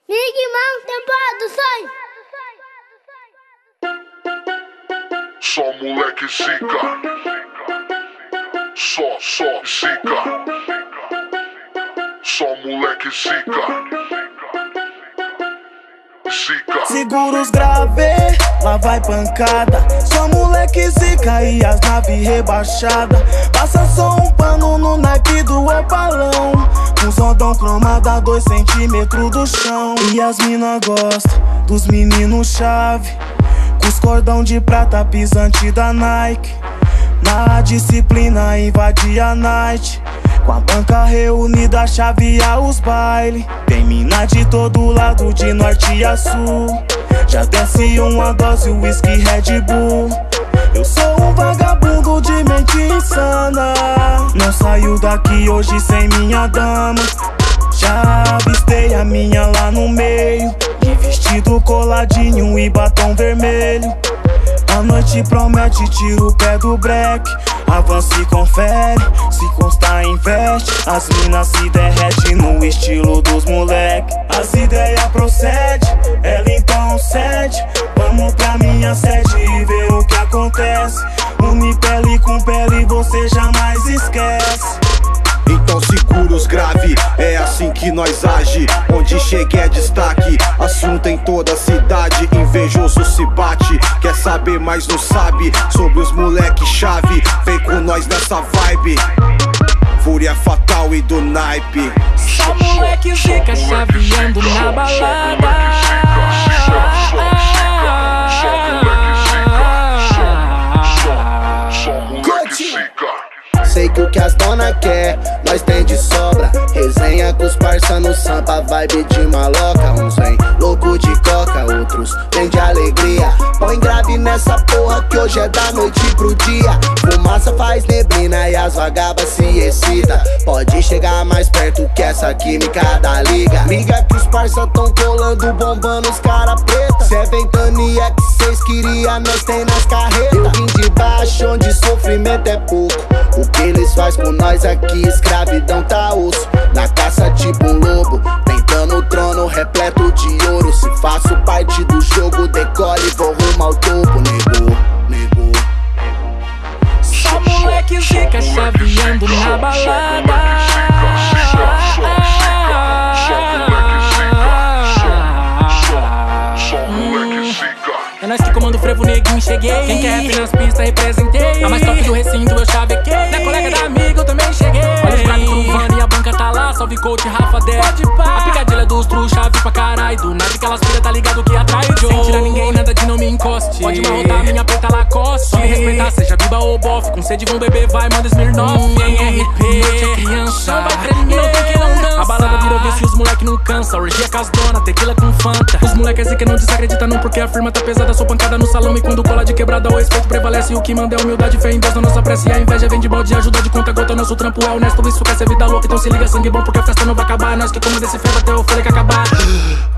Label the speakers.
Speaker 1: Migman tem produções.
Speaker 2: Só moleque zica. Só zica. Só moleque zica. Zica.
Speaker 3: Segura os grave, lá vai pancada. Só moleque zica e as naves rebaixadas. Passa só um pano no naipe do opalão. Com sondão cromado a 2 centímetros do chão. E as mina gostam dos meninos chave, com os cordão de prata pisante da Nike. Na disciplina invade a night, com a banca reunida chavear os baile. Tem mina de todo lado, de norte a sul. Já desce uma dose, whisky Red Bull. Eu sou um vagabundo de mente insana. Não saio daqui hoje sem minha dama. Já avistei a minha lá no meio, de vestido coladinho e batom vermelho. A noite promete, tira o pé do break. Avança e confere, se constar investe. As minas se derrete no estilo dos moleque. As ideias procede, ela então cede. Vamos pra minha sede e ver o que acontece. Une pele com pele, você jamais esquece.
Speaker 4: Então segura os grave, é assim que nós age. Onde chega é destaque, assunto em toda a cidade. Invejoso se bate, quer saber mas não sabe sobre os moleque chave. Vem com nós nessa vibe, fúria fatal e do naipe.
Speaker 5: Só moleque zica chaveando na balada.
Speaker 6: Sei que o que as dona quer, nós tem de sobra. Resenha com os parça no sampa, vibe de maloca. Uns vem louco de coca, outros vem de alegria. Põe grave nessa porra que hoje é da noite pro dia. Fumaça faz neblina e as vagabas se excita. Pode chegar mais perto que essa química da liga. Liga que os parça tão colando, bombando os cara preta. Cê é ventania que cês queria, nós tem nas carretas. Eu vim de baixo onde sofrimento é pouco. O que eles faz com nós aqui, escravidão tá osso. Na caça tipo um lobo, tentando o trono repleto de ouro. Se faço parte do jogo, decole, vou rumo ao topo. Negou.
Speaker 5: Só moleque zica chaveando na balada. É nós que comanda o frevo, neguinho, cheguei. Quem quer rap nas pistas, representei. A mais top do recinto, eu chavequei. Na colega da amiga, eu também cheguei. Olha os pratos curvando e a banca tá lá. Salve coach, Rafa Dé. A picadilha dos true, chave pra caralho. Do nada que elas pira, tá ligado que atrai o Joe. Sem tirar ninguém, nada de não me encoste. Pode marrotar minha preta Lacoste. Só me respeitar, seja biba ou bofe. Com sede vão beber, vai, manda Smirnoff. Em RP, noite é criança. Não vai tremer, não tem que não dança. A balada virou vez e os moleque não cansa. Orgia com as dona, tequila com Fanta. Os moleque é zica, não desacredita não, porque a firma tá pesada. Sou pancada no salão e quando cola de quebrada o respeito prevalece. O que manda é humildade, fé em Deus na nossa prece. E a inveja vem de balde, ajuda de conta gota. Nosso trampo é honesto, isso quer ser vida louca. Então se liga, sangue bom, porque a festa não vai acabar. Nós que comanda esse ferro até o fôlego acabar.